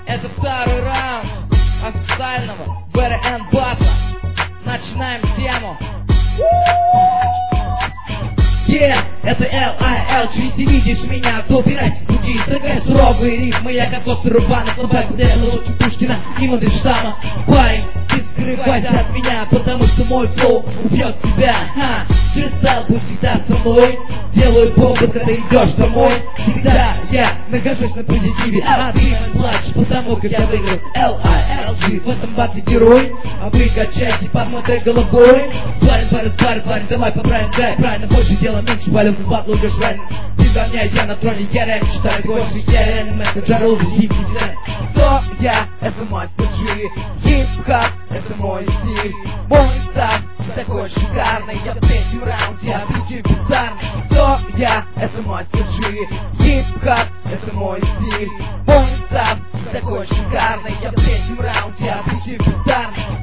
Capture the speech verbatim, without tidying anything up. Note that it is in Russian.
Это второй раунд официального би эр эн батла. Начинаем тему. Yeah, это эл ай эл джи, если видишь меня, то убирайся с пути. Строгая суровые рифмы, я как острый рубан. Слабак, где лучше Пушкина и Мандельштама. Парень, ты скрывайся от меня, потому что мой флоу убьет тебя. Ха, фристайл будь всегда со мной. Делаю бомбы, когда идешь домой. Всегда я нахожусь на позитиве, а ты плачешь, потому как я выиграл эл ай эл джи. В этом батле герой, а вы качайте под моей головой. Парень, парень, парень, парень, давай поправим драйв. Правильно, больше дела меньше, палил с батлу идешь ранен. Без говня я на троне, я реально считаю больше. Я реально менеджер, уже хип дизайн. Кто я? Это мастер Джи. Хип-хап, это мой стиль. Мой став такой шикарный. Я в третьем раунде, а ты bizarrный. Кто я? Это мастер Джи. Хип-хап, это мой стиль. Мой став